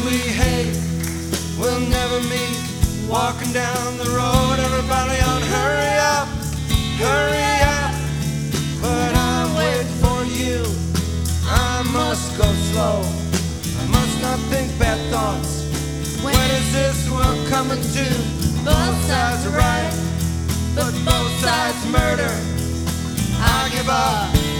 we hate will never meet. Walking down the road, everybody on hurry up, hurry up. But I'm waiting for you, I must go slow. I must not think bad thoughts. When is this world coming to? Both sides are right, but both sides murder. I give up.